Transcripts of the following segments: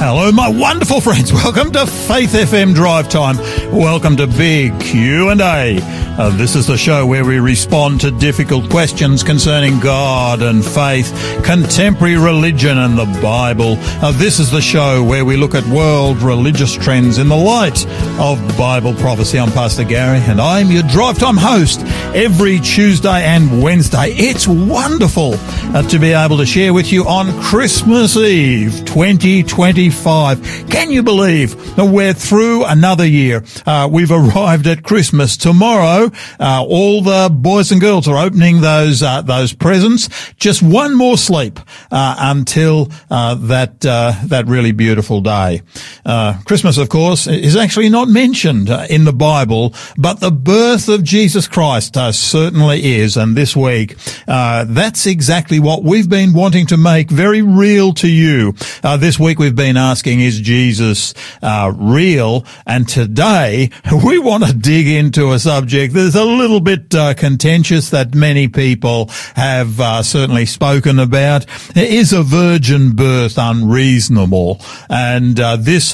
Hello, my wonderful friends. Welcome to Faith FM Drive Time. Welcome to Big Q&A. This is the show where we respond to difficult questions concerning God and faith, contemporary religion and the Bible. This is the show where we look at world religious trends in the light of Bible prophecy. I'm Pastor Gary and I'm your Drive Time host every Tuesday and Wednesday. It's wonderful to be able to share with you on Christmas Eve 2025. Can you believe that we're through another year? We've arrived at Christmas. Tomorrow, all the boys and girls are opening those presents. Just one more sleep until that really beautiful day. Christmas, of course, is actually not mentioned in the Bible, but the birth of Jesus Christ certainly is. And this week, that's exactly what we've been wanting to make very real to you. This week we've been asking, is Jesus real? And today we want to dig into a subject that's a little bit contentious that many people have certainly spoken about. Is a virgin birth unreasonable? And this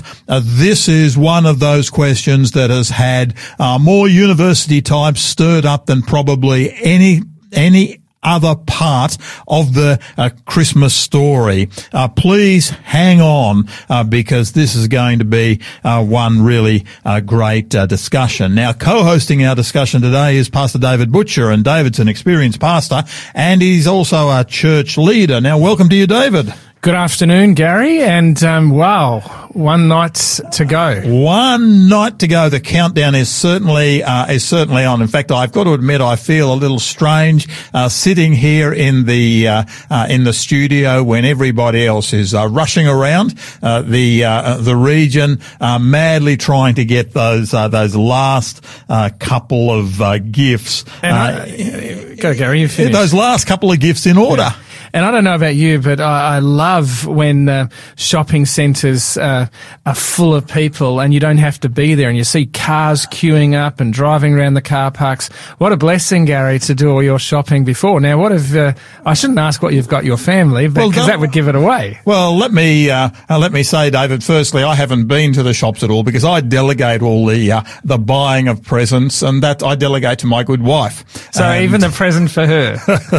is one of those questions that has had more university types stirred up than probably any other part of the Christmas story. Please hang on because this is going to be one really great discussion. Now, co-hosting our discussion today is Pastor David Butcher, and David's an experienced pastor and he's also a church leader. Now, welcome to you, David. Good afternoon, Gary, and wow, one night to go. One night to go. The countdown is certainly on. In fact, I've got to admit, I feel a little strange sitting here in the studio when everybody else is rushing around the region, madly trying to get those last couple of gifts. Go, Gary, you finish. Those last couple of gifts in order. Yeah. And I don't know about you, but I love when shopping centres are full of people and you don't have to be there and you see cars queuing up and driving around the car parks. What a blessing, Gary, to do all your shopping before. Now, what if I shouldn't ask what you've got your family, because that would give it away. Well, let me say, David, firstly, I haven't been to the shops at all because I delegate all the buying of presents, and that I delegate to my good wife. So even the present for her.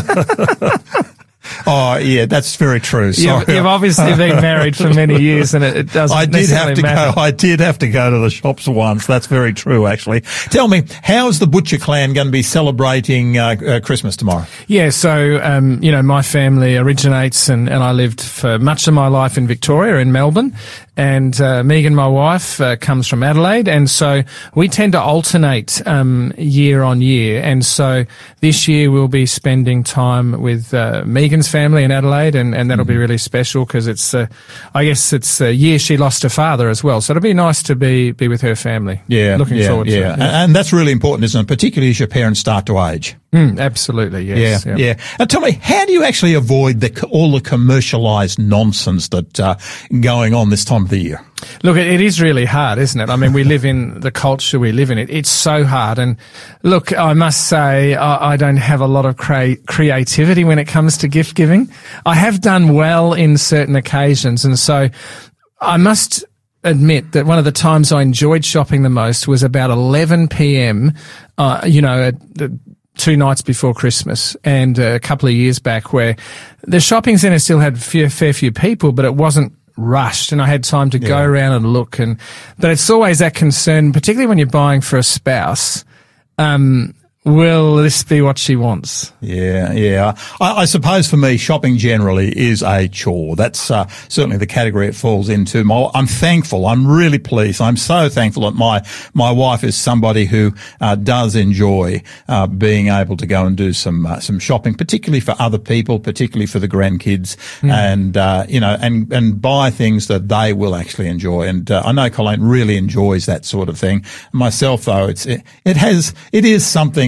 Oh, yeah, that's very true. You've obviously been married for many years and it doesn't necessarily matter. I did have to go to the shops once. That's very true, actually. Tell me, how is the Butcher clan going to be celebrating Christmas tomorrow? Yeah, so, my family originates and I lived for much of my life in Victoria, in Melbourne. And Megan, my wife, comes from Adelaide, and so we tend to alternate year on year. And so this year we'll be spending time with Megan's family in Adelaide, and that'll be really special because it's it's a year she lost her father as well. So it'll be nice to be with her family. Yeah, looking forward to it. Yeah. And that's really important, isn't it? Particularly as your parents start to age. Absolutely, yes. Yeah. Now, tell me, how do you actually avoid all the commercialised nonsense that going on this time of the year? Look, it is really hard, isn't it? I mean, we live in the culture we live in. It's so hard. And look, I must say, I don't have a lot of creativity when it comes to gift giving. I have done well in certain occasions. And so I must admit that one of the times I enjoyed shopping the most was about 11 p.m., at 2 nights before Christmas and a couple of years back, where the shopping centre still had fair few people, but it wasn't rushed and I had time to go around and look. But it's always that concern, particularly when you're buying for a spouse. Will this be what she wants? Yeah. I suppose for me, shopping generally is a chore. That's certainly the category it falls into. I'm thankful. I'm really pleased. I'm so thankful that my wife is somebody who does enjoy being able to go and do some shopping, particularly for other people, particularly for the grandkids, and buy things that they will actually enjoy. And I know Colleen really enjoys that sort of thing. Myself, though, it is something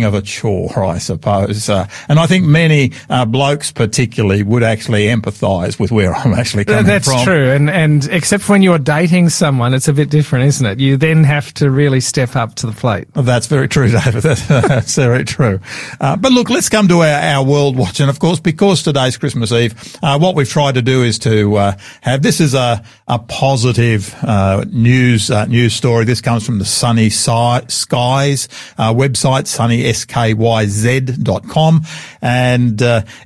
of a chore, I suppose. And I think many blokes particularly would actually empathise with where I'm actually coming from. That's true. And except when you're dating someone, it's a bit different, isn't it? You then have to really step up to the plate. That's very true, David. That's very true. But look, let's come to our World Watch. And of course, because today's Christmas Eve, what we've tried to do is to have, this is a positive news story. This comes from the Sunny Skies website, sunnyskyz.com. And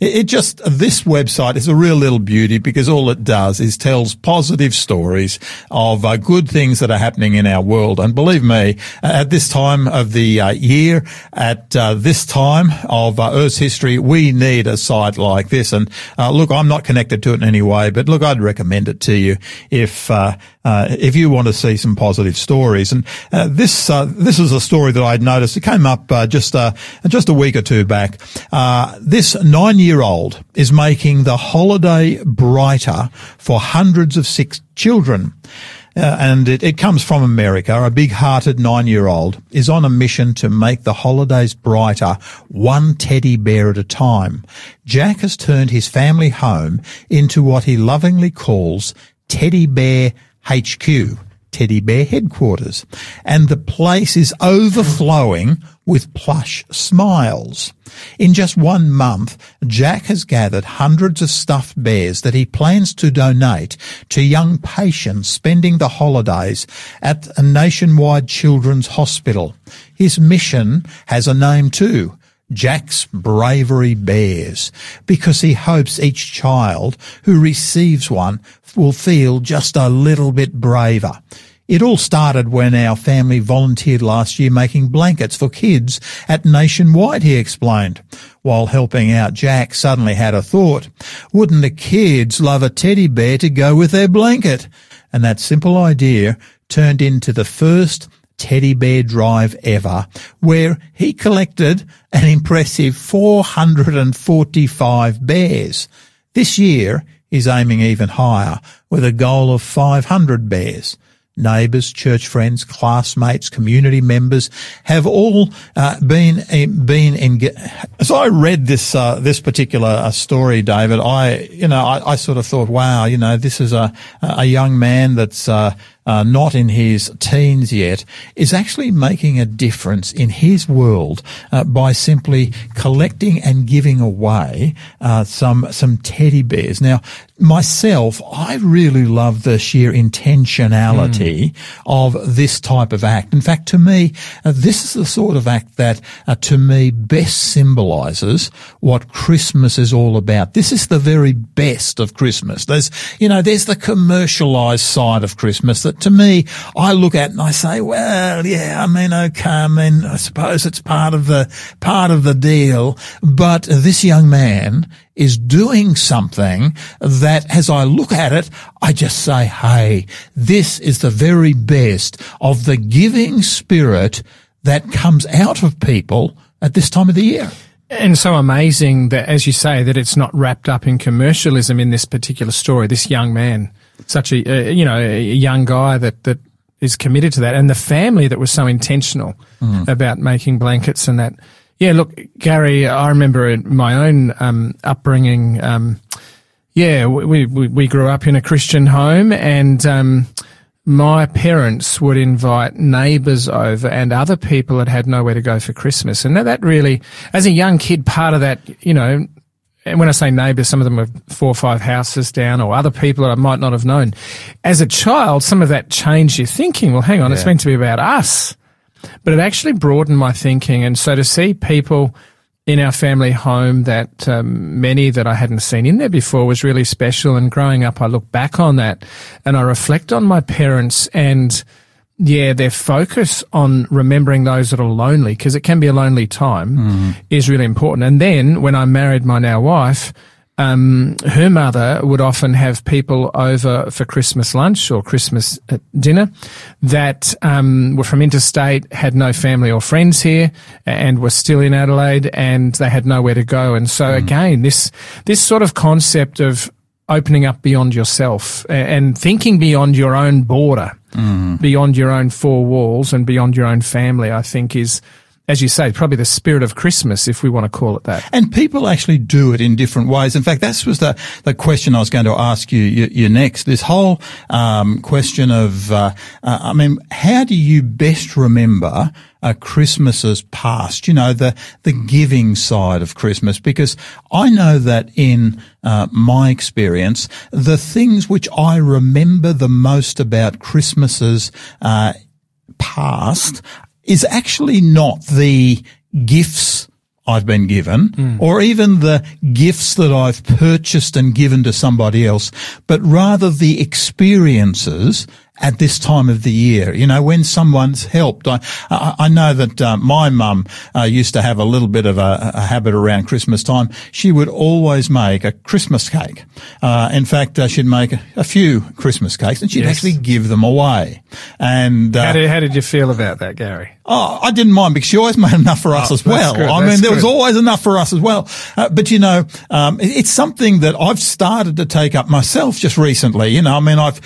this website is a real little beauty, because all it does is tells positive stories of good things that are happening in our world. And believe me, at this time of the year, at this time of Earth's history, we need a site like this. And look, I'm not connected to it in any way, but look, I'd recommend it to you if you want to see some positive stories. And this is a story that I'd noticed. It came up just a week or two back. This 9-year-old is making the holiday brighter for hundreds of sick children. And it comes from America. A big-hearted 9-year-old is on a mission to make the holidays brighter, one teddy bear at a time. Jack has turned his family home into what he lovingly calls Teddy Bear HQ, Teddy Bear Headquarters, and the place is overflowing with plush smiles. In just 1 month, Jack has gathered hundreds of stuffed bears that he plans to donate to young patients spending the holidays at a nationwide children's hospital. His mission has a name too, Jack's Bravery Bears, because he hopes each child who receives one will feel just a little bit braver. It all started when our family volunteered last year making blankets for kids at Nationwide, he explained. While helping out, Jack suddenly had a thought. Wouldn't the kids love a teddy bear to go with their blanket? And that simple idea turned into the first teddy bear drive ever, where he collected an impressive 445 bears. This year is aiming even higher, with a goal of 500 bears. Neighbours, church friends, classmates, community members have all been. As I read this particular story, David, I sort of thought, wow, this is a young man that's not in his teens yet, is actually making a difference in his world by simply collecting and giving away some teddy bears. Now, myself, I really love the sheer intentionality of this type of act. In fact, to me, this is the sort of act that, to me, best symbolises what Christmas is all about. This is the very best of Christmas. There's the commercialised side of Christmas that, to me, I look at and I say, well, yeah, okay, I suppose it's part of the deal. But this young man is doing something that, as I look at it, I just say, hey, this is the very best of the giving spirit that comes out of people at this time of the year. And so amazing that, as you say, that it's not wrapped up in commercialism in this particular story. This young man, such a young guy that is committed to that, and the family that was so intentional about making blankets and that. Yeah, look, Gary, I remember in my own upbringing. We grew up in a Christian home, and my parents would invite neighbours over and other people that had nowhere to go for Christmas. And that really, as a young kid, part of that, and when I say neighbours, some of them were 4 or 5 houses down, or other people that I might not have known. As a child, some of that changed your thinking. Well, hang on, It's meant to be about us. But it actually broadened my thinking. And so to see people in our family home that many that I hadn't seen in there before was really special. And growing up, I look back on that and I reflect on my parents and, their focus on remembering those that are lonely, because it can be a lonely time, is really important. And then when I married my now wife, her mother would often have people over for Christmas lunch or Christmas dinner that were from interstate, had no family or friends here, and were still in Adelaide, and they had nowhere to go. And so again, this sort of concept of opening up beyond yourself and thinking beyond your own border, beyond your own 4 walls and beyond your own family, I think is as you say, probably the spirit of Christmas, if we want to call it that. And people actually do it in different ways. In fact, that was the question I was going to ask you next. This whole question of, how do you best remember Christmases past, the giving side of Christmas? Because I know that in my experience, the things which I remember the most about Christmases past is actually not the gifts I've been given or even the gifts that I've purchased and given to somebody else, but rather the experiences at this time of the year, when someone's helped. I know that my mum used to have a little bit of a habit around Christmas time. She would always make a Christmas cake. In fact, she'd make a few Christmas cakes and she'd actually give them away. And how did you feel about that, Gary? Oh, I didn't mind because she always made enough for us as well. There was always enough for us as well. But it's something that I've started to take up myself just recently. I've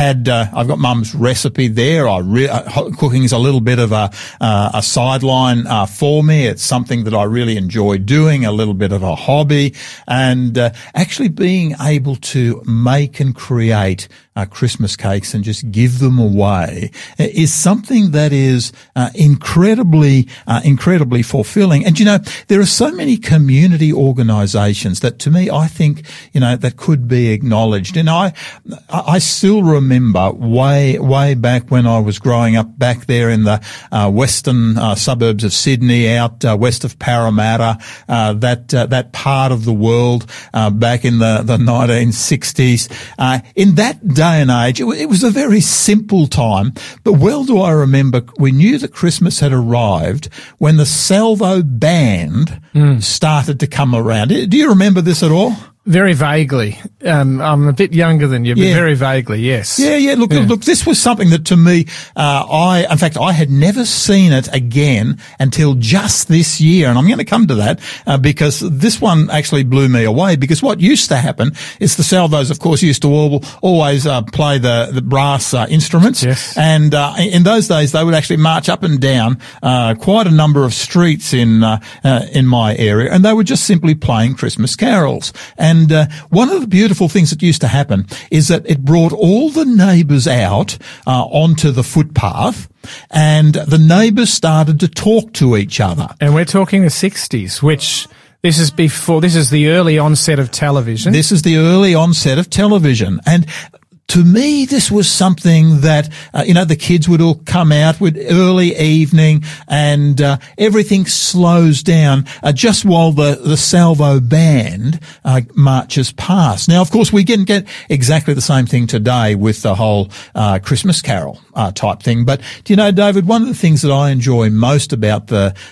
got Mum's recipe there. Cooking is a little bit of a sideline for me. It's something that I really enjoy doing, a little bit of a hobby, and actually being able to make and create Christmas cakes and just give them away is something that is incredibly fulfilling. And there are so many community organisations that, to me, I think that could be acknowledged. And I still remember way back when I was growing up back there in the western suburbs of Sydney, out west of Parramatta, that part of the world back in the 1960s. In that day and age, it was a very simple time, but well do I remember we knew that Christmas had arrived when the Salvo band started to come around. Do you remember this at all? Very vaguely. I'm a bit younger than you, but very vaguely, yes. Yeah. Look, this was something that to me, I had never seen it again until just this year. And I'm going to come to that, because this one actually blew me away, because what used to happen is the Salvos, of course, used to always play the brass instruments. Yes. And in those days, they would actually march up and down quite a number of streets in my area, and they were just simply playing Christmas carols. And one of the beautiful things that used to happen is that it brought all the neighbours out onto the footpath, and the neighbours started to talk to each other. And we're talking the 60s, which this is the early onset of television. This is the early onset of television. And to me, this was something that, the kids would all come out with early evening, and everything slows down just while the Salvo band marches past. Now, of course, we can get exactly the same thing today with the whole Christmas carol type thing. But do you know, David, one of the things that I enjoy most about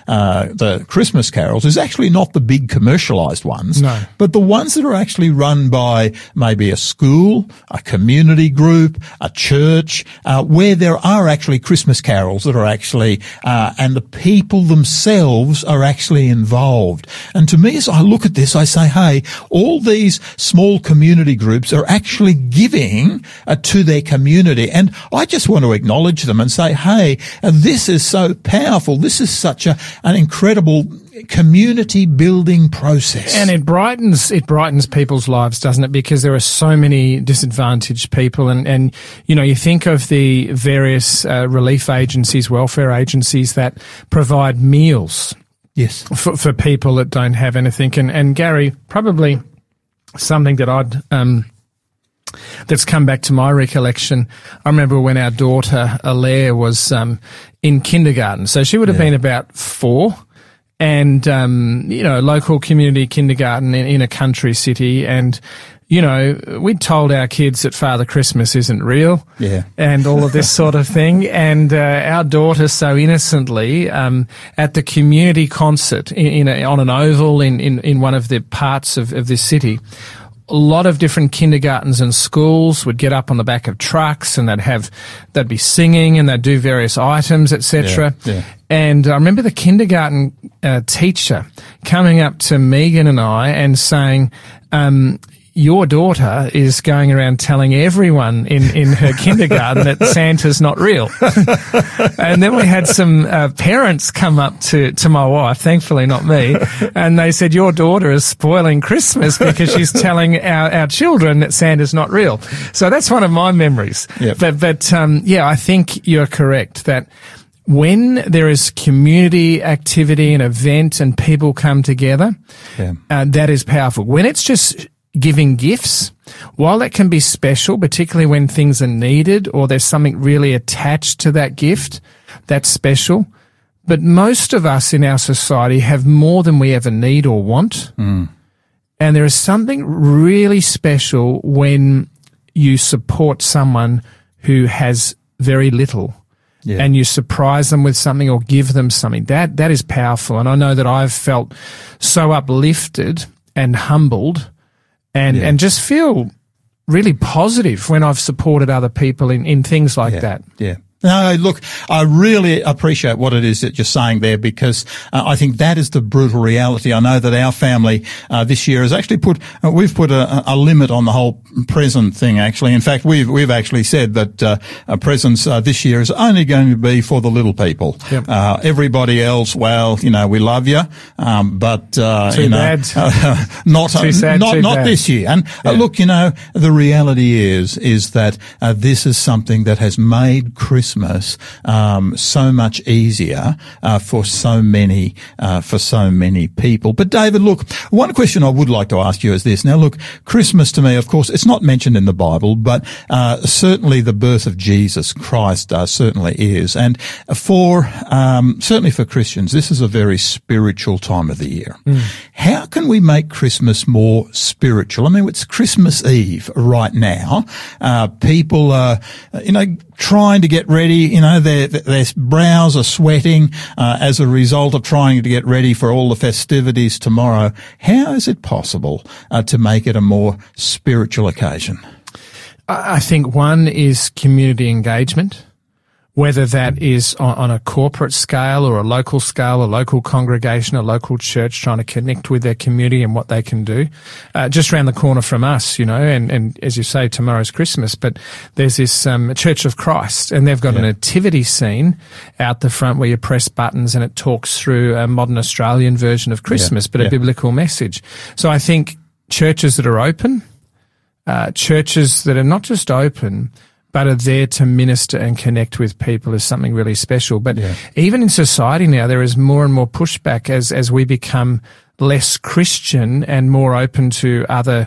the Christmas carols is actually not the big commercialised ones, no, but the ones that are actually run by maybe a school, a community group, a church, where there are actually Christmas carols that are actually, and the people themselves are actually involved. And to me, as I look at this, I say, hey, all these small community groups are actually giving to their community. And I just want to acknowledge them and say, hey, this is so powerful. This is such an incredible community building process. And it brightens people's lives, doesn't it? Because there are so many disadvantaged people, and you think of the various relief agencies, welfare agencies that provide meals. Yes. For people that don't have anything. And Gary, probably something that that's come back to my recollection. I remember when our daughter Alaire was in kindergarten, so she would have been about 4. And, local community kindergarten in a country city. And, we'd told our kids that Father Christmas isn't real. Yeah. And all of this sort of thing. And, our daughter so innocently, at the community concert on an oval in one of the parts of this city, a lot of different kindergartens and schools would get up on the back of trucks, and they'd be singing, and they'd do various items, etc. Yeah. And I remember the kindergarten teacher coming up to Megan and I and saying, your daughter is going around telling everyone in her kindergarten that Santa's not real. And then we had some parents come up to my wife, thankfully not me, and they said, your daughter is spoiling Christmas because she's telling our children that Santa's not real. So that's one of my memories. Yep. But I think you're correct that when there is community activity, an event, and people come together, that is powerful. When it's just giving gifts, while that can be special, particularly when things are needed or there's something really attached to that gift, that's special. But most of us in our society have more than we ever need or want. And there is something really special when you support someone who has very little. Yeah. And you surprise them with something or give them something. That is powerful. And I know that I've felt so uplifted and humbled and just feel really positive when I've supported other people in things like that. Yeah. No, look, I really appreciate what it is that you're saying there because I think that is the brutal reality. I know that our family this year has actually we've put a limit on the whole present thing actually. In fact, we've actually said that presents this year is only going to be for the little people. Yep. Everybody else, well, we love you, but not this year. And look, the reality is that this is something that has made Christmas so much easier for so many people. But David, look, one question I would like to ask you is this. Now, look, Christmas to me, of course, it's not mentioned in the Bible, but certainly the birth of Jesus Christ certainly is. And certainly for Christians, this is a very spiritual time of the year. How can we make Christmas more spiritual? I mean, it's Christmas Eve right now. People are, trying to get ready, their brows are sweating as a result of trying to get ready for all the festivities tomorrow. How is it possible to make it a more spiritual occasion? I think one is community engagement, whether that is on a corporate scale or a local congregation, a local church trying to connect with their community and what they can do. Just around the corner from us, and as you say, tomorrow's Christmas, but there's this Church of Christ, and they've got a nativity scene out the front where you press buttons and it talks through a modern Australian version of Christmas, but a biblical message. So I think churches that are open, churches that are not just open, but are there to minister and connect with people is something really special. But even in society now, there is more and more pushback as we become less Christian and more open to other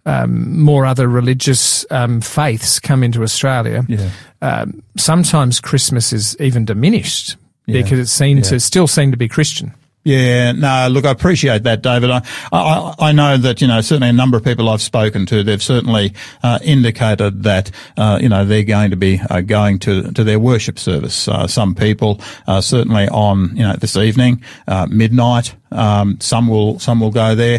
religious faiths come into Australia. Sometimes Christmas is even diminished because it still seemed to be Christian. Yeah, no, look, I appreciate that, David. I know that, certainly a number of people I've spoken to, they've certainly, indicated that, they're going to be, going to their worship service. Some people, certainly on, this evening, midnight, some will go there.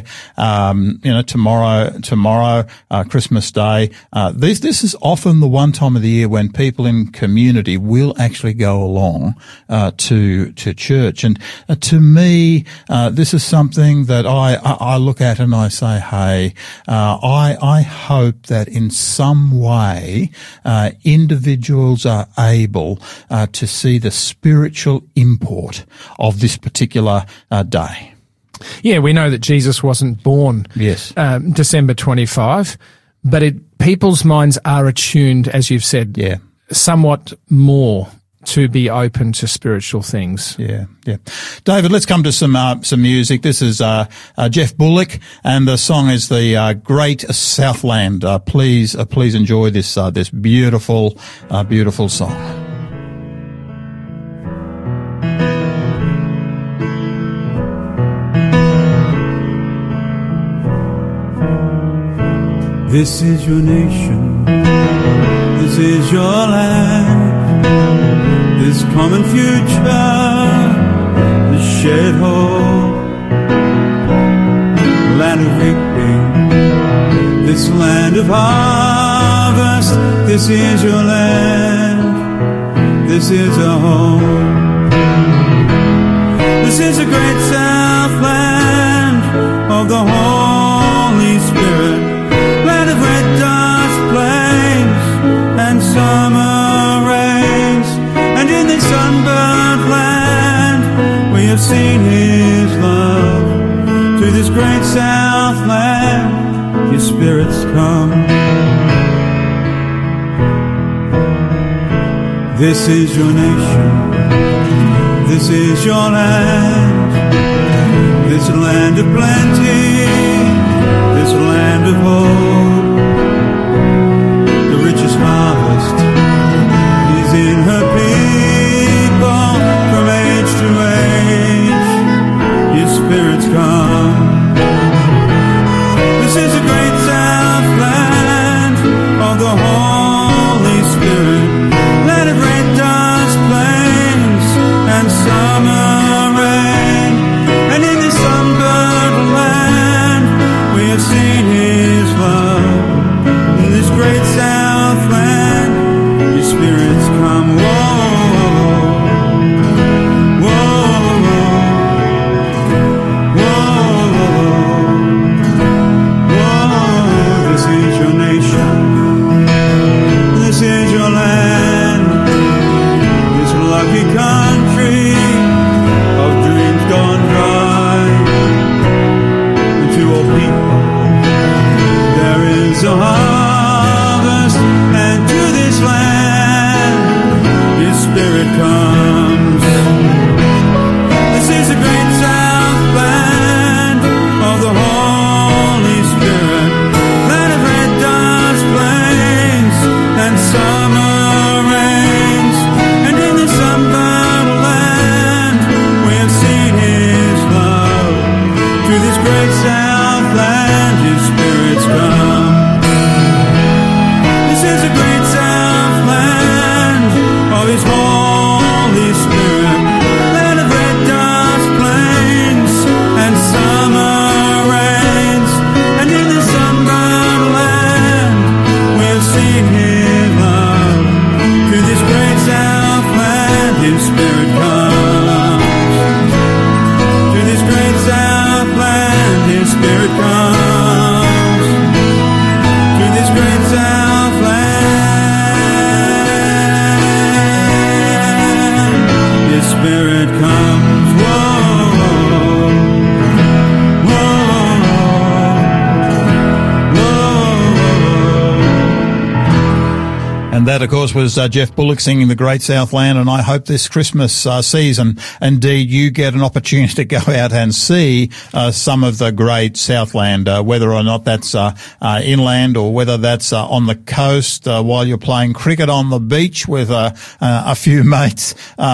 Tomorrow, Christmas Day. This is often the one time of the year when people in community will actually go along, to church. And, to me, this is something that I look at and I say, hey, I hope that in some way, individuals are able, to see the spiritual import of this particular, day. Yeah, we know that Jesus wasn't born December 25, but people's minds are attuned, as you've said, somewhat more to be open to spiritual things. Yeah. David, let's come to some music. This is Jeff Bullock, and the song is the Great Southland. Please enjoy this beautiful song. This is your nation, this is your land, this common future, this shared hope, land of reaping, this land of harvest, this is your land, this is a home. This is a great Southland of the Holy Spirit, summer rains, and in this sunburnt land we have seen His love. To this great Southland, Your Spirit's come. This is your nation, this is your land, this land of plenty, this land of hope. The richest harvest is in her people, from age to age, Your Spirit's come. This is a great Southland of the Holy Spirit, land of red dust plains and summer rain, and in this sunburned land we have seen His love. In this great Southland, Your Spirit's come. Whoa, whoa, whoa, whoa. This is your nation, this is your land, this lucky country of dreams gone dry. And to all people there is a harvest, and to this land Your Spirit comes. This is the great Southland of the Holy Spirit, land of red dust plains and summer rains, and in this sunburned land we have seen His love. To this great Southland Your Spirit's come. This is a great Southland of His Holy Spirit, land of red dust plains and summer rains, and in this sunburned land we have seen His love. To this great Southland His Spirit comes. To this great Southland His Spirit comes. To this great Southland His Spirit comes. Whoa, whoa, whoa. And that, of course, was Jeff Bullock singing The Great Southland. And I hope this Christmas season, indeed, you get an opportunity to go out and see some of the great Southland, whether or not that's inland or whether that's on the coast while you're playing cricket on the beach with a few mates.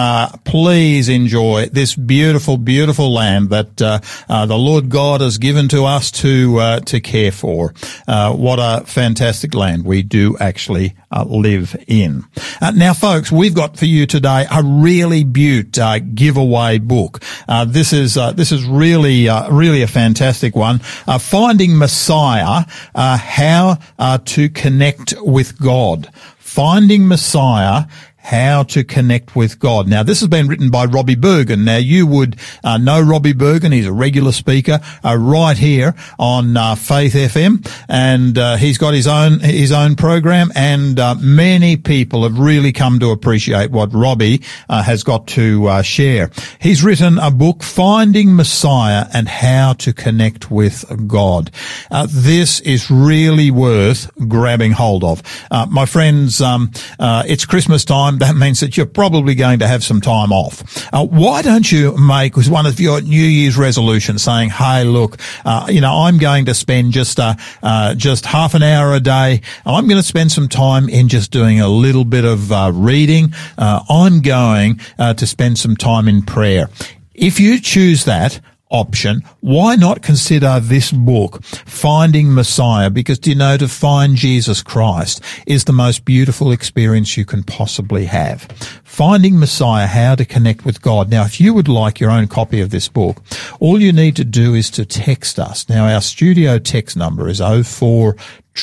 Please enjoy this beautiful, beautiful land that the Lord God has given to us to care for. What a fantastic land we do actually live in. Now, folks, we've got for you today a really beaut giveaway book. This is really a fantastic one. Finding Messiah, how to connect with God. Finding Messiah, how to connect with God. Now, this has been written by Robbie Bergen. Now, you would know Robbie Bergen. He's a regular speaker right here on Faith FM, and he's got his own program. And many people have really come to appreciate what Robbie has got to share. He's written a book, Finding Messiah and How to Connect with God. This is really worth grabbing hold of. My friends, it's Christmas time. That means that you're probably going to have some time off. Why don't you make one of your New Year's resolutions, saying, hey, look, I'm going to spend just half an hour a day. I'm going to spend some time in just doing a little bit of reading. I'm going to spend some time in prayer. If you choose that option, why not consider this book, Finding Messiah? Because, do you know, to find Jesus Christ is the most beautiful experience you can possibly have. Finding Messiah, how to connect with God. Now, if you would like your own copy of this book, all you need to do is to text us. Now, our studio text number is 04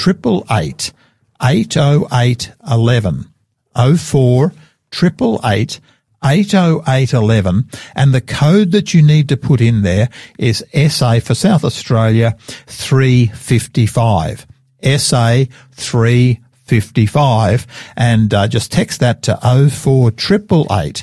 888 808 11. 04 888 80811, and the code that you need to put in there is SA for South Australia 355. SA 355. 55, and just text that to 04888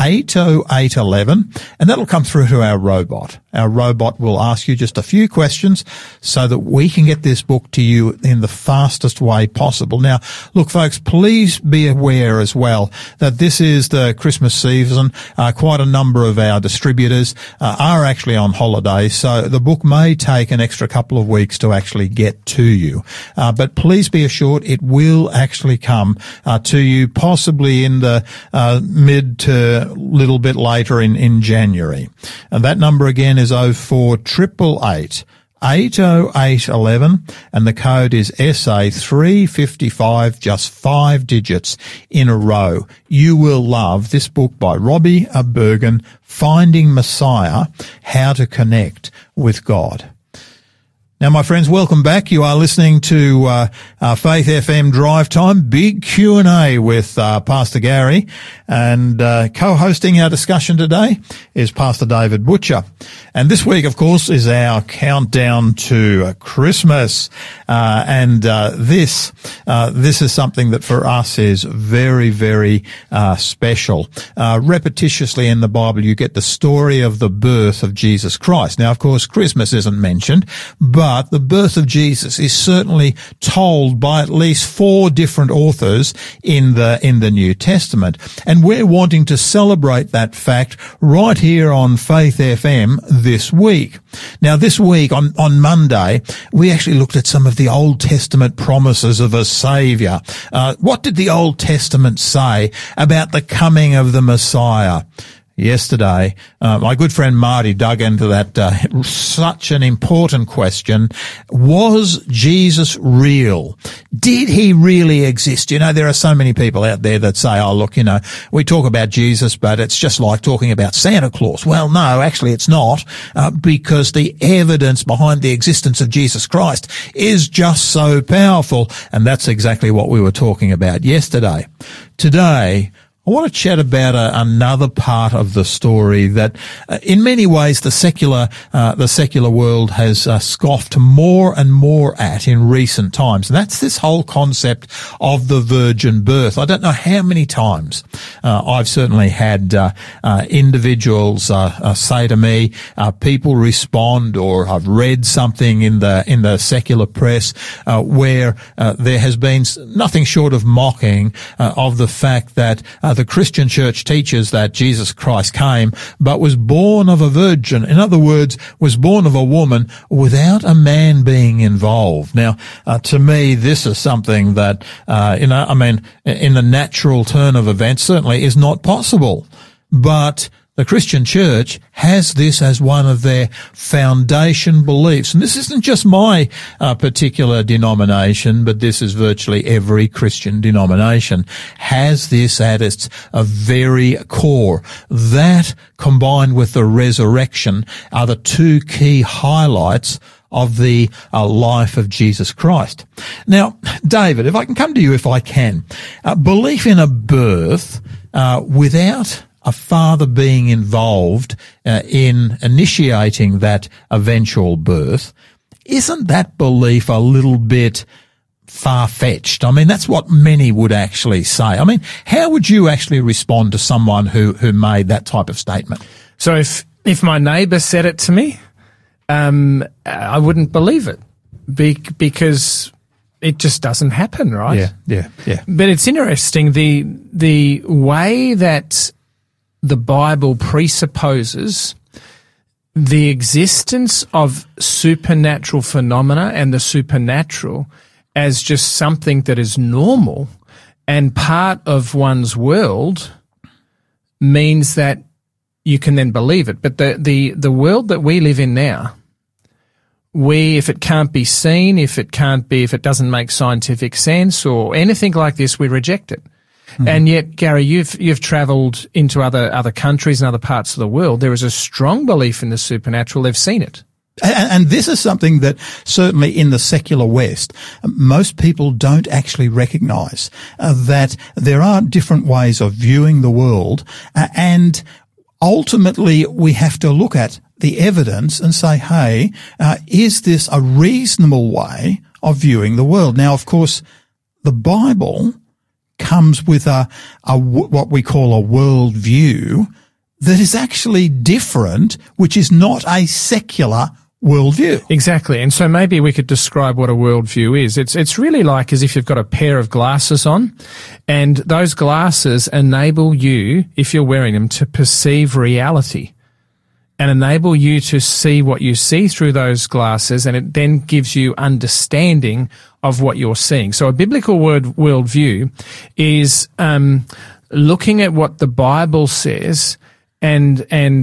80811, and that'll come through to our robot. Our robot will ask you just a few questions so that we can get this book to you in the fastest way possible. Now, look, folks, please be aware as well that this is the Christmas season. Quite a number of our distributors are actually on holiday, so the book may take an extra couple of weeks to actually get to you. But please be assured it will actually come to you possibly in the mid to little bit later in January. And that number again is 04888 80811, and the code is SA355, just 5 digits in a row. You will love this book by Robbie Bergen, Finding Messiah, How to Connect with God. Now, my friends, welcome back. You are listening to Faith FM Drive Time, big Q&A with Pastor Gary, and co-hosting our discussion today is Pastor David Butcher. And this week, of course, is our countdown to Christmas, and this is something that for us is very, very special. Repetitiously in the Bible, you get the story of the birth of Jesus Christ. Now, of course, Christmas isn't mentioned, but the birth of Jesus is certainly told by at least 4 different authors in the New Testament. And we're wanting to celebrate that fact right here on Faith FM this week. Now, this week on Monday, we actually looked at some of the Old Testament promises of a Saviour. What did the Old Testament say about the coming of the Messiah? Yesterday, my good friend Marty dug into that, such an important question. Was Jesus real? Did he really exist? You know, there are so many people out there that say, oh, look, you know, we talk about Jesus, but it's just like talking about Santa Claus. Well, no, actually it's not, because the evidence behind the existence of Jesus Christ is just so powerful. And that's exactly what we were talking about yesterday. Today, I want to chat about another part of the story that, in many ways, the secular world has scoffed more and more at in recent times. And that's this whole concept of the virgin birth. I don't know how many times I've certainly had individuals say to me, people respond, or I've read something in the secular press where there has been nothing short of mocking of the fact that the Christian church teaches that Jesus Christ came, but was born of a virgin. In other words, was born of a woman without a man being involved. Now, to me, this is something that, in the natural turn of events, certainly is not possible. But the Christian church has this as one of their foundation beliefs. And this isn't just my particular denomination, but this is virtually every Christian denomination has this at its very core. That, combined with the resurrection, are the 2 key highlights of the life of Jesus Christ. Now, David, if I can come to you if I can, belief in a birth without a father being involved in initiating that eventual birth, isn't that belief a little bit far-fetched? I mean, that's what many would actually say. I mean, how would you actually respond to someone who made that type of statement? So if my neighbour said it to me, I wouldn't believe it because it just doesn't happen, right? Yeah. But it's interesting, the way that the Bible presupposes the existence of supernatural phenomena and the supernatural as just something that is normal and part of one's world means that you can then believe it. But the world that we live in now, if it can't be seen, if it doesn't make scientific sense or anything like this, we reject it. Mm-hmm. And yet, Gary, you've travelled into other countries and other parts of the world. There is a strong belief in the supernatural. They've seen it. And this is something that certainly in the secular West, most people don't actually recognise, that there are different ways of viewing the world, and ultimately we have to look at the evidence and say, hey, is this a reasonable way of viewing the world? Now, of course, the Bible comes with what we call a worldview that is actually different, which is not a secular worldview. Exactly. And so maybe we could describe what a worldview is. It's really like as if you've got a pair of glasses on, and those glasses enable you, if you're wearing them, to perceive reality and enable you to see what you see through those glasses, and it then gives you understanding of what you're seeing. So a biblical worldview is looking at what the Bible says and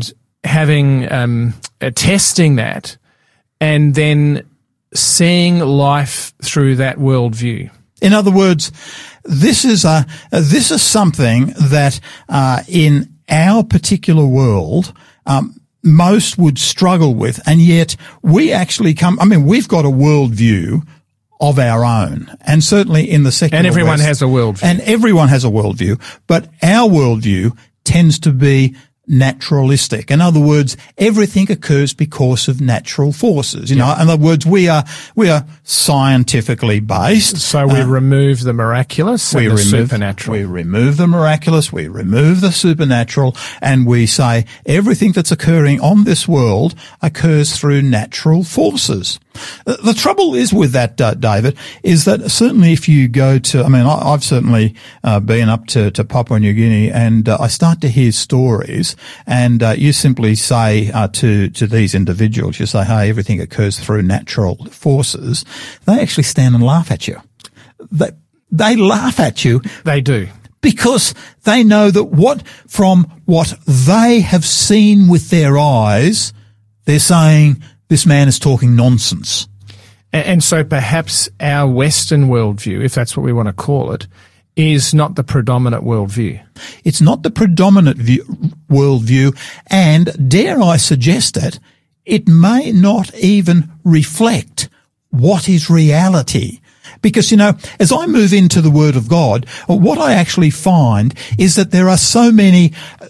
having testing that, and then seeing life through that worldview. In other words, this is something that in our particular world most would struggle with, and yet we actually we've got a worldview of our own, and certainly in the secular And everyone West, has a worldview. And everyone has a worldview, but our worldview tends to be naturalistic. In other words, everything occurs because of natural forces. In other words, we are scientifically based. So we remove the miraculous and the supernatural. We remove the miraculous, we remove the supernatural, and we say everything that's occurring on this world occurs through natural forces. The trouble is with that, David, is that certainly if you go to, I've certainly been up to Papua New Guinea, and I start to hear stories, and you simply say to these individuals, you say, hey, everything occurs through natural forces. They actually stand and laugh at you. They laugh at you. They do. Because they know that from what they have seen with their eyes, they're saying, this man is talking nonsense. And so perhaps our Western worldview, if that's what we want to call it, is not the predominant worldview. It's not the predominant worldview, and dare I suggest it may not even reflect what is reality. Because, as I move into the Word of God, what I actually find is that there are so many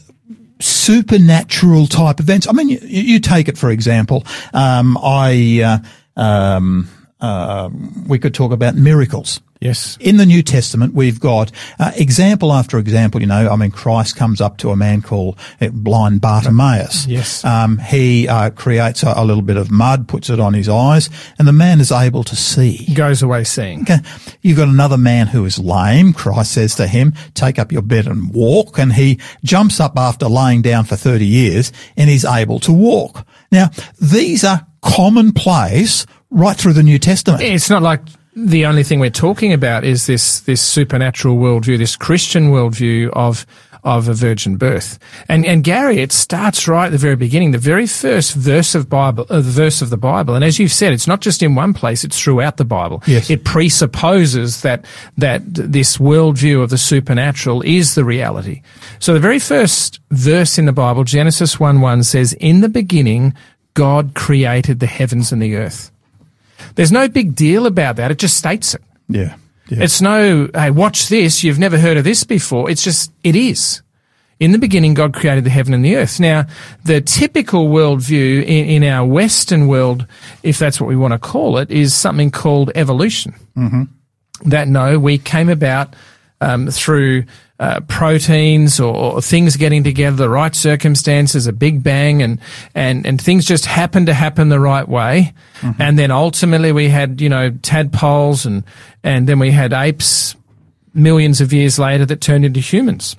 supernatural type events. You take it, for example, we could talk about miracles. Yes. In the New Testament, we've got example after example. Christ comes up to a man called blind Bartimaeus. Yes. He creates a little bit of mud, puts it on his eyes, and the man is able to see. Goes away seeing. Okay. You've got another man who is lame. Christ says to him, take up your bed and walk. And he jumps up after laying down for 30 years, and he's able to walk. Now, these are commonplace right through the New Testament. It's not like the only thing we're talking about is this supernatural worldview, this Christian worldview of a virgin birth. And Gary, it starts right at the very beginning, the very first verse of the Bible. And as you've said, it's not just in one place, it's throughout the Bible. Yes. It presupposes that this worldview of the supernatural is the reality. So the very first verse in the Bible, Genesis 1:1, says, "In the beginning, God created the heavens and the earth." There's no big deal about that. It just states it. Yeah. It's no, hey, watch this. You've never heard of this before. It's just, it is. In the beginning, God created the heaven and the earth. Now, the typical worldview in our Western world, if that's what we want to call it, is something called evolution. Mm-hmm. That, no, we came about through proteins or things getting together, the right circumstances, a big bang, and things just happened to happen the right way. Mm-hmm. And then ultimately we had, tadpoles and then we had apes millions of years later that turned into humans.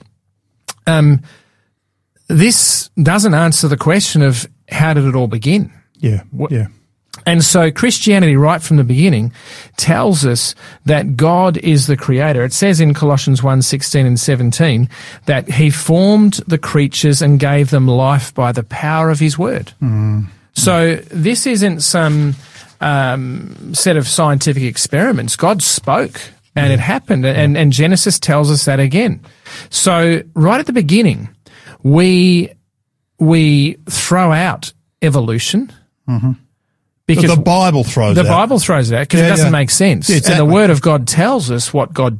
This doesn't answer the question of how did it all begin? Yeah. Yeah. And so Christianity, right from the beginning, tells us that God is the creator. It says in Colossians 1:16 and 17 that he formed the creatures and gave them life by the power of his word. Mm. So this isn't some set of scientific experiments. God spoke and it happened. And Genesis tells us that again. So right at the beginning, we throw out evolution. Mm-hmm. Because the Bible throws it out. The Bible throws it out because it doesn't make sense. Yeah, exactly. And the Word of God tells us what God did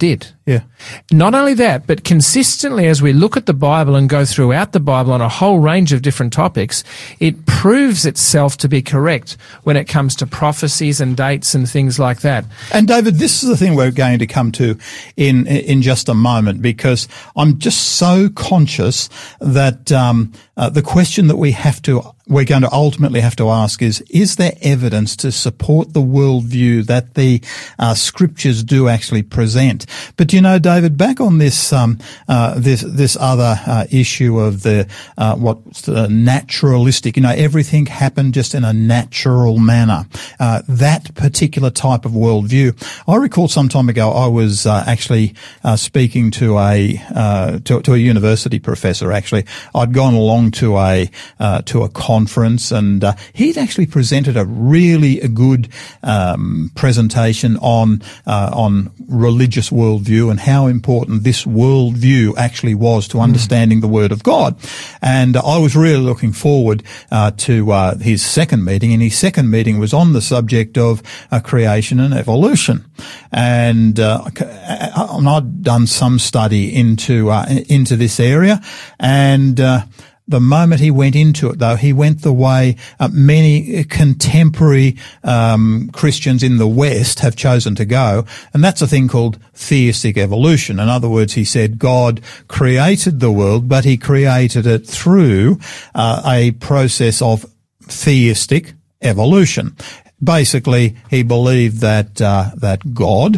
Yeah. Not only that, but consistently as we look at the Bible and go throughout the Bible on a whole range of different topics, it proves itself to be correct when it comes to prophecies and dates and things like that. And David, this is the thing we're going to come to in just a moment, because I'm just so conscious that the question that we're going to ultimately have to ask is there evidence to support the worldview that the scriptures do actually present? But you know, David, back on this this other issue of the what's naturalistic, you know, everything happened just in a natural manner. That particular type of worldview. I recall some time ago I was actually speaking to a university professor. Actually, I'd gone along to a conference, and he'd actually presented a really good presentation on religious worldview and how important this worldview actually was to understanding the Word of God. And I was really looking forward to his second meeting, and his second meeting was on the subject of creation and evolution. And I'd done some study into this area, and the moment he went into it, though, he went the way many contemporary Christians in the West have chosen to go, and that's a thing called theistic evolution. In other words, he said God created the world, but he created it through a process of theistic evolution. Basically, he believed that God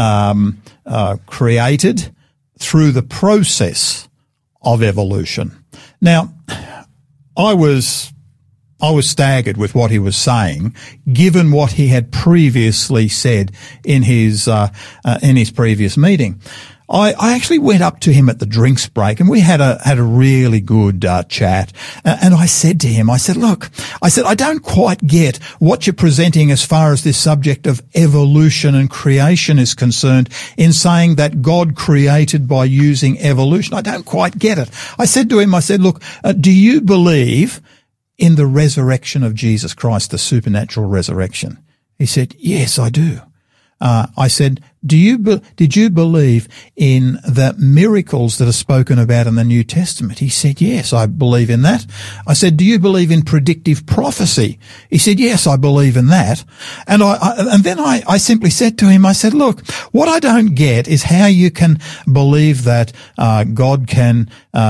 created through the process of evolution. Now, I was staggered with what he was saying, given what he had previously said in his previous meeting. I actually went up to him at the drinks break, and we had a really good chat. And I said to him, look, I don't quite get what you're presenting as far as this subject of evolution and creation is concerned in saying that God created by using evolution. I don't quite get it. I said to him, look, do you believe in the resurrection of Jesus Christ, the supernatural resurrection? He said, yes, I do. I said, did you believe in the miracles that are spoken about in the New Testament? He said, yes, I believe in that. I said, do you believe in predictive prophecy? He said, yes, I believe in that. And then I simply said to him, look, what I don't get is how you can believe that God can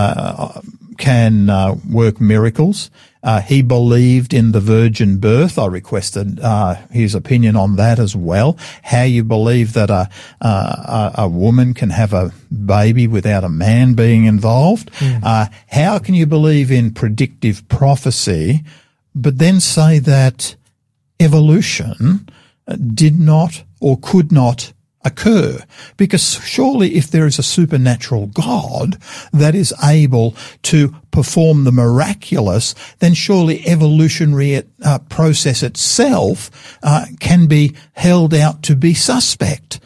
work miracles. He believed in the virgin birth. I requested his opinion on that as well. How you believe that a woman can have a baby without a man being involved. How can you believe in predictive prophecy, but then say that evolution did not or could not occur? Because surely if there is a supernatural God that is able to perform the miraculous, then surely evolutionary process itself can be held out to be suspect.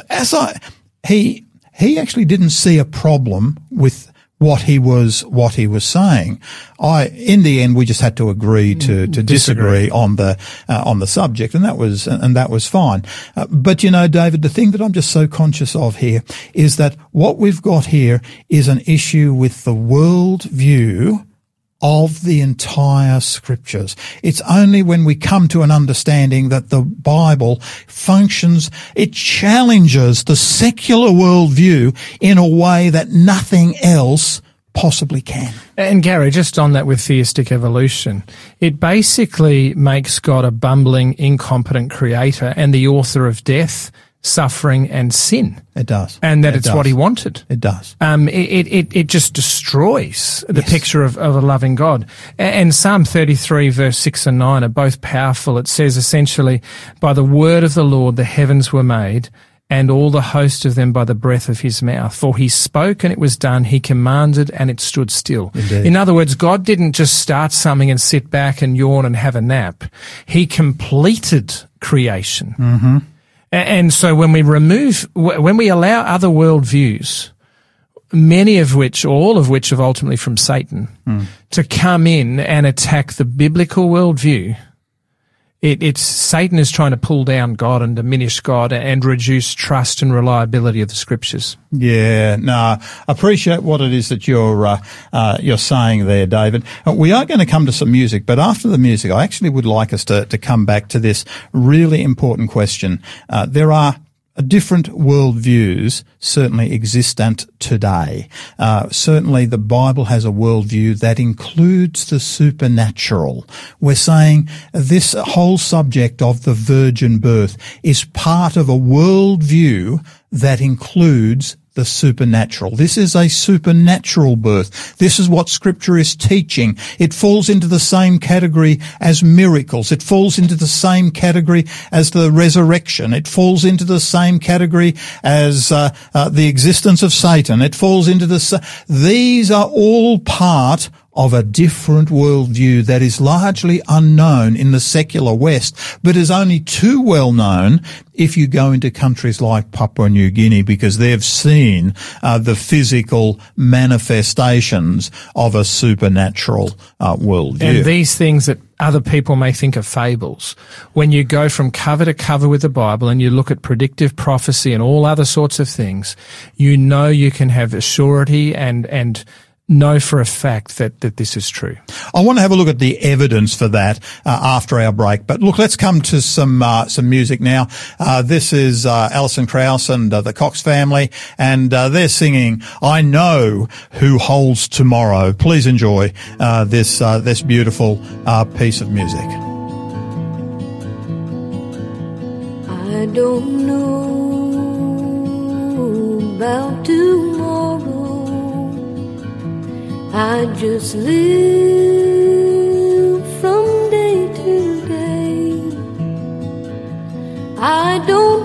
He actually didn't see a problem with what he was saying. In the end, we just had to agree to disagree on the subject, and that was fine. But you know, David, the thing that I'm just so conscious of here is that what we've got here is an issue with the world view of the entire scriptures. It's only when we come to an understanding that the Bible functions, it challenges the secular worldview in a way that nothing else possibly can. And Gary, just on that with theistic evolution, it basically makes God a bumbling, incompetent creator and the author of death, suffering and sin. It does. And that it's what he wanted. It does. It just destroys the picture of a loving God. And Psalm 33 verse 6 and 9 are both powerful. It says essentially, by the word of the Lord the heavens were made, and all the host of them by the breath of his mouth. For he spoke and it was done. He commanded and it stood still. Indeed. In other words, God didn't just start something and sit back and yawn and have a nap. He completed creation. Mm-hmm. And so when we allow other worldviews, many of which, or all of which, are ultimately from Satan, to come in and attack the biblical worldview, Satan is trying to pull down God and diminish God and reduce trust and reliability of the Scriptures. Yeah, no, I appreciate what it is that you're saying there, David. We are going to come to some music, but after the music, I actually would like us to come back to this really important question. There are different worldviews certainly existent today. Certainly the Bible has a worldview that includes the supernatural. We're saying this whole subject of the virgin birth is part of a worldview that includes the supernatural. This is a supernatural birth. This is what Scripture is teaching. It falls into the same category as miracles. It falls into the same category as the resurrection. It falls into the same category as the existence of Satan. It falls into these are all part of a different worldview that is largely unknown in the secular West, but is only too well known if you go into countries like Papua New Guinea, because they've seen the physical manifestations of a supernatural worldview. And these things that other people may think are fables, when you go from cover to cover with the Bible and you look at predictive prophecy and all other sorts of things, you know you can have a surety and know for a fact that this is true. I want to have a look at the evidence for that after our break. But look, let's come to some music now. This is Alison Krauss and the Cox family, and they're singing "I Know Who Holds Tomorrow." Please enjoy this beautiful piece of music. I don't know about tomorrow. I just live from day to day. I don't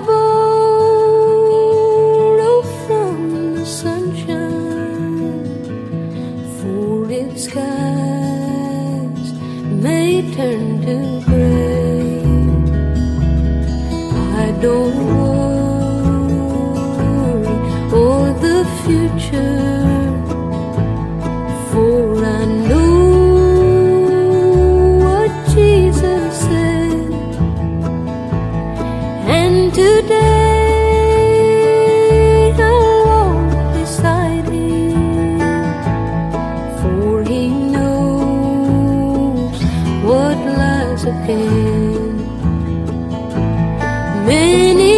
borrow from the sunshine, for its skies may turn to gray. I don't worry o'er the future, for I know what Jesus said, and today I'll walk beside Him, for He knows what lies ahead. Many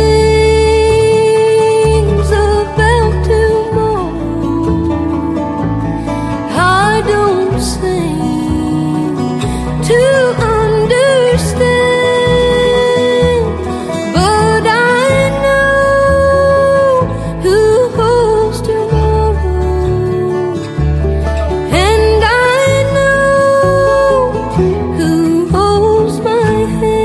things about tomorrow I don't seem to understand, but I know who holds tomorrow, and I know who holds my hand.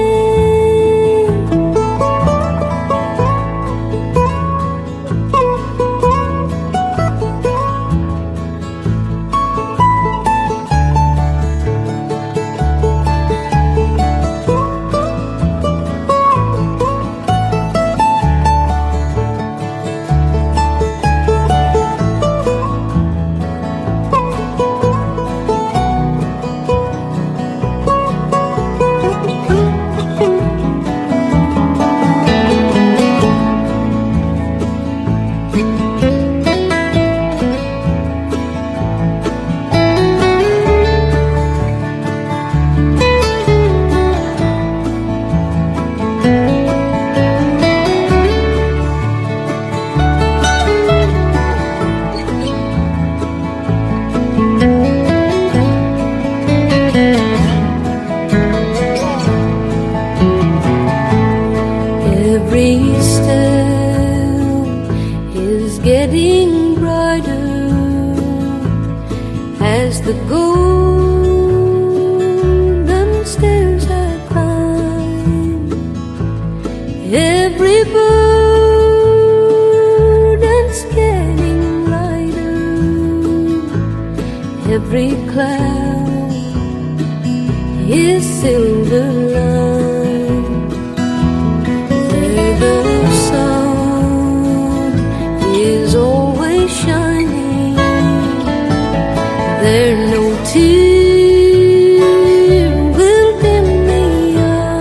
Every step is getting brighter as the golden stairs I climb. Every burden's getting lighter, every cloud is silver lined. The sun is always shining. There no tear will dim the eye.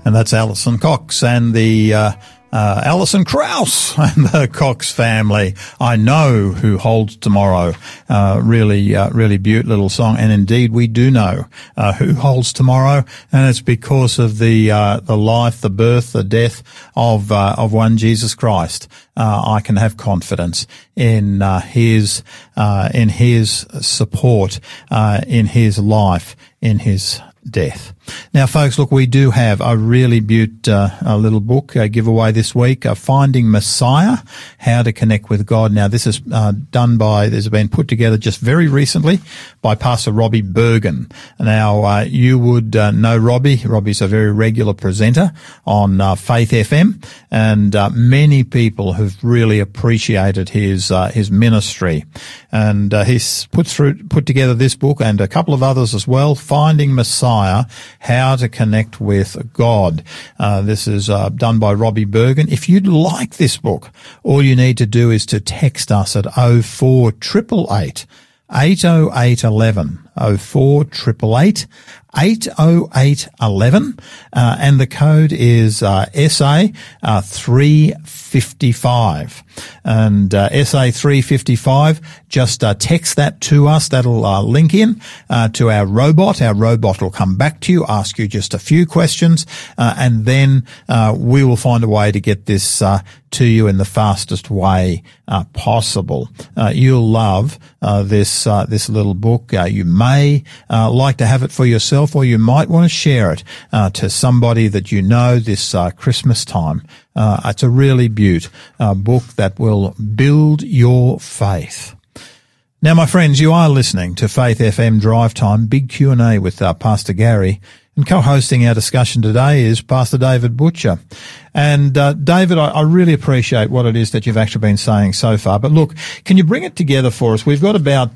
And that's Alison Cox and the Alison Krauss and the Cox family. I Know Who Holds Tomorrow. Really beautiful little song. And indeed, we do know who holds tomorrow, and it's because of the life, the birth, the death of one Jesus Christ. I can have confidence in his support, in his life, in his death. Now, folks, look, we do have a really a little book giveaway this week, Finding Messiah, How to Connect with God. Now, this is this has been put together just very recently by Pastor Robbie Bergen. Now, you would know Robbie. Robbie's a very regular presenter on Faith FM, and many people have really appreciated his ministry. And he's put together this book and a couple of others as well, Finding Messiah, How to Connect with God. This is done by Robbie Bergen. If you'd like this book, all you need to do is to text us at 04888 80811, 04888 80811, and the code is SA 355. And SA 355, just text that to us. That'll link in to our robot. Our robot will come back to you, ask you just a few questions, and then we will find a way to get this to you in the fastest way possible. You'll love this little book. You may like to have it for yourself, or you might want to share it to somebody that you know this Christmas time. It's a really beautiful book that will build your faith. Now, my friends, you are listening to Faith FM Drive Time, big Q&A with Pastor Gary. And co-hosting our discussion today is Pastor David Butcher. And David, I really appreciate what it is that you've actually been saying so far. But look, can you bring it together for us? We've got about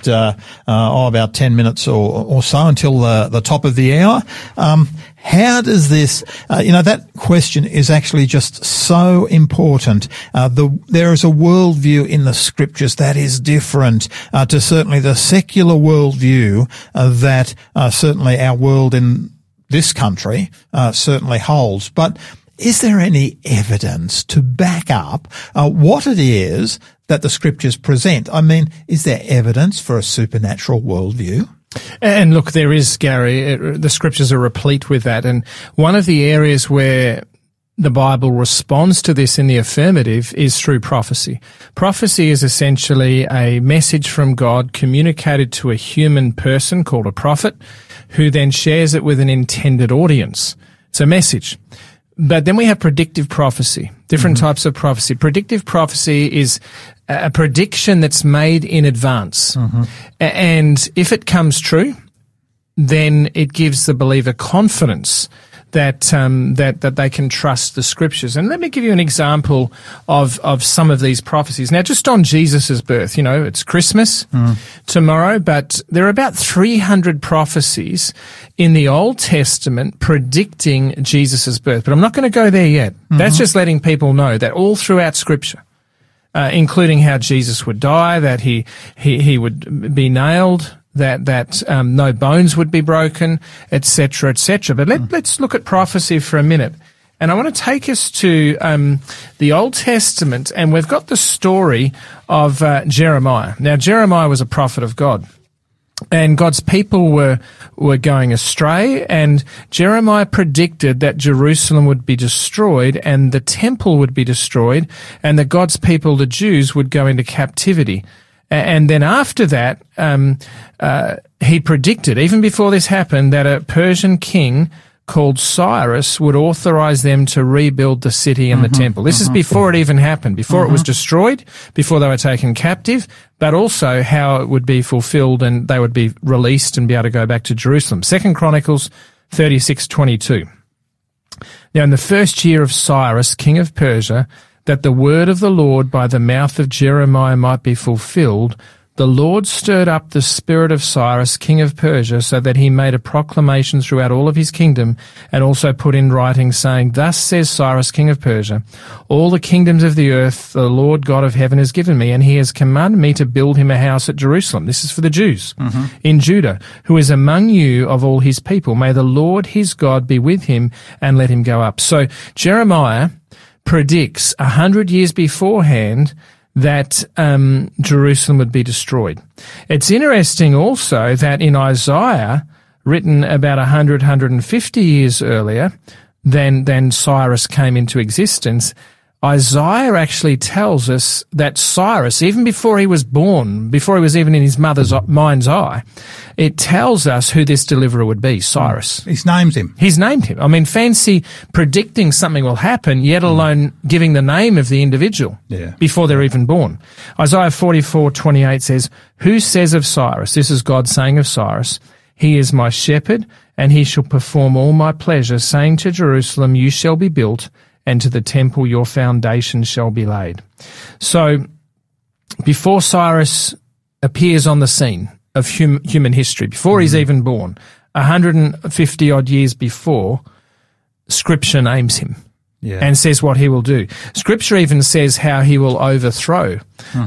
10 minutes or so until the top of the hour. How does this, that question is actually just so important. There is a worldview in the scriptures that is different to certainly the secular worldview that certainly our world in this country certainly holds. But is there any evidence to back up what it is that the scriptures present? I mean, is there evidence for a supernatural worldview? And look, there is, Gary. The scriptures are replete with that. And one of the areas where the Bible responds to this in the affirmative is through prophecy. Prophecy is essentially a message from God communicated to a human person called a prophet, who then shares it with an intended audience. It's a message. But then we have predictive prophecy, different types of prophecy. Predictive prophecy is a prediction that's made in advance. And if it comes true, then it gives the believer confidence that they can trust the scriptures. And let me give you an example of some of these prophecies. Now, just on Jesus' birth, it's Christmas tomorrow, but there are about 300 prophecies in the Old Testament predicting Jesus' birth. But I'm not going to go there yet. That's just letting people know that all throughout Scripture, including how Jesus would die, that he would be nailed, that no bones would be broken, etc., etc. But let's look at prophecy for a minute. And I want to take us to the Old Testament, and we've got the story of Jeremiah. Now, Jeremiah was a prophet of God, and God's people were going astray, and Jeremiah predicted that Jerusalem would be destroyed and the temple would be destroyed, and that God's people, the Jews, would go into captivity. And then after that, he predicted, even before this happened, that a Persian king called Cyrus would authorize them to rebuild the city and the temple. This is before it even happened, before it was destroyed, before they were taken captive, but also how it would be fulfilled and they would be released and be able to go back to Jerusalem. 2 Chronicles 36:22. Now, in the first year of Cyrus, king of Persia, that the word of the Lord by the mouth of Jeremiah might be fulfilled, The Lord stirred up the spirit of Cyrus, king of Persia, so that he made a proclamation throughout all of his kingdom, and also put in writing, saying, Thus says Cyrus, king of Persia, all the kingdoms of the earth the Lord God of heaven has given me, and he has commanded me to build him a house at Jerusalem. This is for the Jews in Judah, who is among you of all his people. May the Lord his God be with him, and let him go up. So Jeremiah predicts 100 years beforehand that Jerusalem would be destroyed. It's interesting also that in Isaiah, written about 150 years earlier than Cyrus came into existence, Isaiah actually tells us that Cyrus, even before he was born, before he was even in his mother's mind's eye, it tells us who this deliverer would be, Cyrus. He's named him. He's named him. I mean, fancy predicting something will happen, yet alone giving the name of the individual before they're even born. Isaiah 44:28 says, Who says of Cyrus, this is God saying of Cyrus, He is my shepherd, and he shall perform all my pleasure, saying to Jerusalem, You shall be built, and to the temple your foundation shall be laid. So, before Cyrus appears on the scene of human history, before he's even born, 150 odd years before, Scripture names him and says what he will do. Scripture even says how he will overthrow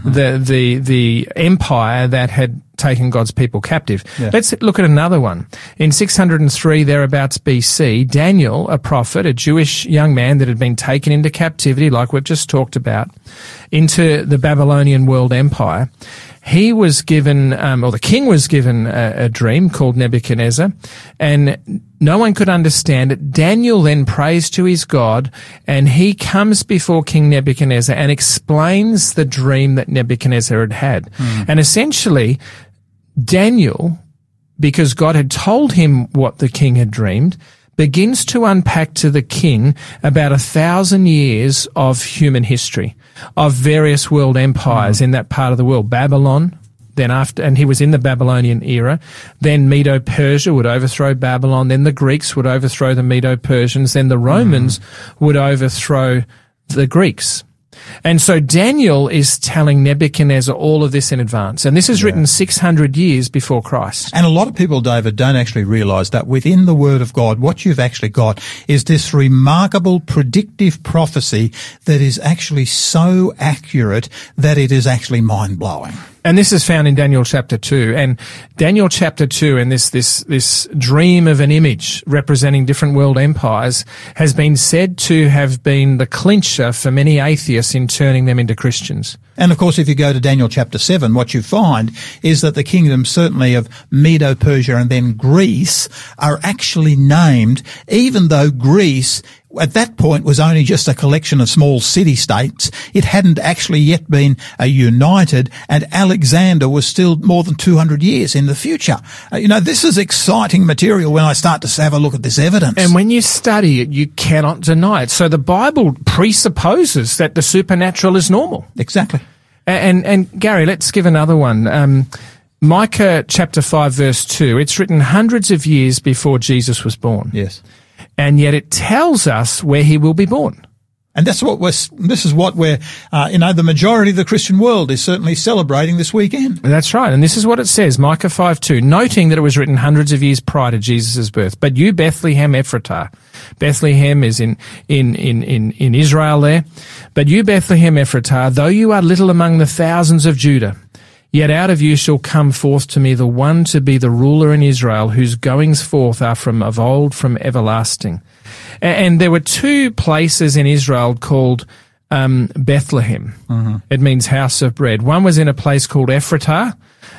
the empire that had taken God's people captive. Let's look at another one. In 603 thereabouts BC, Daniel, a prophet, a Jewish young man that had been taken into captivity, like we've just talked about, into the Babylonian world empire, he was given, or the king was given a dream called Nebuchadnezzar, and no one could understand it. Daniel then prays to his God, and he comes before King Nebuchadnezzar and explains the dream that Nebuchadnezzar had had. And essentially, Daniel, because God had told him what the king had dreamed, begins to unpack to the king about 1,000 years of human history, of various world empires in that part of the world. Babylon, then after, and he was in the Babylonian era, then Medo-Persia would overthrow Babylon, then the Greeks would overthrow the Medo-Persians, then the Romans would overthrow the Greeks. And so Daniel is telling Nebuchadnezzar all of this in advance. And this is written 600 years before Christ. And a lot of people, David, don't actually realize that within the Word of God, what you've actually got is this remarkable predictive prophecy that is actually so accurate that it is actually mind-blowing. And this is found in Daniel chapter 2. And Daniel chapter 2 and this dream of an image representing different world empires has been said to have been the clincher for many atheists in turning them into Christians. And of course, if you go to Daniel chapter 7, what you find is that the kingdoms certainly of Medo-Persia and then Greece are actually named, even though Greece at that point was only just a collection of small city-states. It hadn't actually yet been united, and Alexander was still more than 200 years in the future. This is exciting material when I start to have a look at this evidence. And when you study it, you cannot deny it. So the Bible presupposes that the supernatural is normal. Exactly. And Gary, let's give another one. Micah chapter 5 verse 2, it's written hundreds of years before Jesus was born. Yes. And yet it tells us where he will be born. And this is what the majority of the Christian world is certainly celebrating this weekend. That's right. And this is what it says, Micah 5:2, noting that it was written hundreds of years prior to Jesus' birth. But you, Bethlehem Ephratah, Bethlehem is in Israel there. But you, Bethlehem Ephratah, though you are little among the thousands of Judah, yet out of you shall come forth to me the one to be the ruler in Israel, whose goings forth are from of old, from everlasting. And there were two places in Israel called Bethlehem. It means house of bread. One was in a place called Ephratah,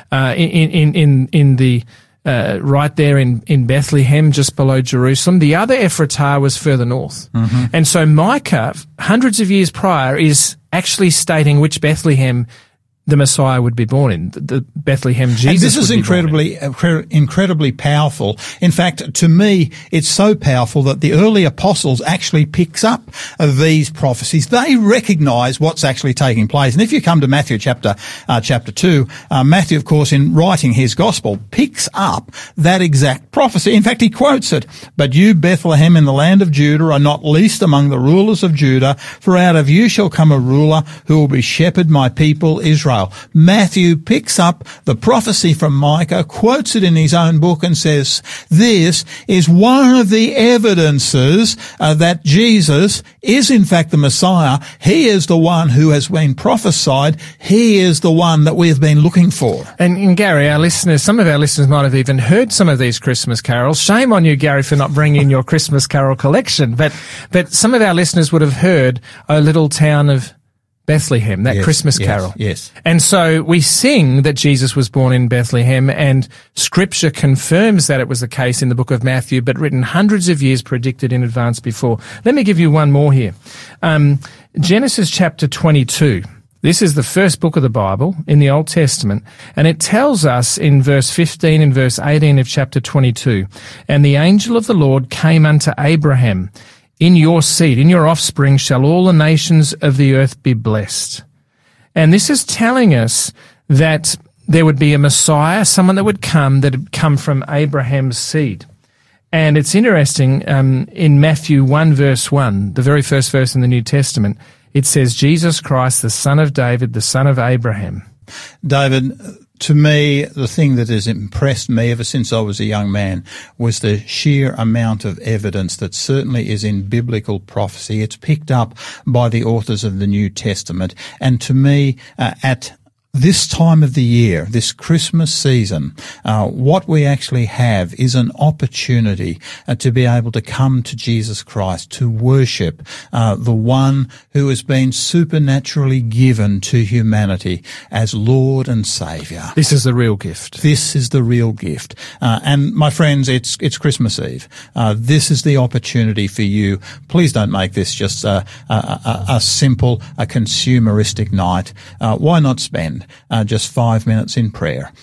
in the right there in Bethlehem, just below Jerusalem. The other Ephratah was further north. And so Micah, hundreds of years prior, is actually stating which Bethlehem the Messiah would be born in, the Bethlehem Jesus. And this is incredibly powerful. In fact, to me, it's so powerful that the early apostles actually picks up these prophecies. They recognize what's actually taking place. And if you come to Matthew chapter 2, Matthew, of course, in writing his gospel, picks up that exact prophecy. In fact, he quotes it, "But you, Bethlehem, in the land of Judah, are not least among the rulers of Judah, for out of you shall come a ruler who will be shepherd my people Israel." while. Matthew picks up the prophecy from Micah, quotes it in his own book and says, this is one of the evidences that Jesus is in fact the Messiah. He is the one who has been prophesied. He is the one that we have been looking for. And Gary, some of our listeners might have even heard some of these Christmas carols. Shame on you, Gary, for not bringing your Christmas carol collection. But some of our listeners would have heard O Little Town of Bethlehem, that Christmas carol. Yes. And so we sing that Jesus was born in Bethlehem, and Scripture confirms that it was the case in the book of Matthew, but written hundreds of years, predicted in advance before. Let me give you one more here. Genesis chapter 22. This is the first book of the Bible in the Old Testament, and it tells us in verse 15 and verse 18 of chapter 22, and the angel of the Lord came unto Abraham, in your seed, in your offspring shall all the nations of the earth be blessed. And this is telling us that there would be a Messiah, someone that would come from Abraham's seed. And it's interesting, in Matthew 1 verse 1, the very first verse in the New Testament, it says, Jesus Christ, the son of David, the son of Abraham. David, to me, the thing that has impressed me ever since I was a young man was the sheer amount of evidence that certainly is in biblical prophecy. It's picked up by the authors of the New Testament. And to me, at this time of the year, this Christmas season, what we actually have is an opportunity to be able to come to Jesus Christ, to worship the one who has been supernaturally given to humanity as Lord and Saviour. This is the real gift. This is the real gift. And my friends, it's Christmas Eve. This is the opportunity for you. Please don't make this just a simple, consumeristic night. Why not spend just 5 minutes in prayer,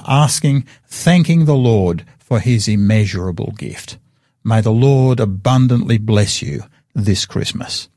thanking the Lord for his immeasurable gift. May the Lord abundantly bless you this Christmas.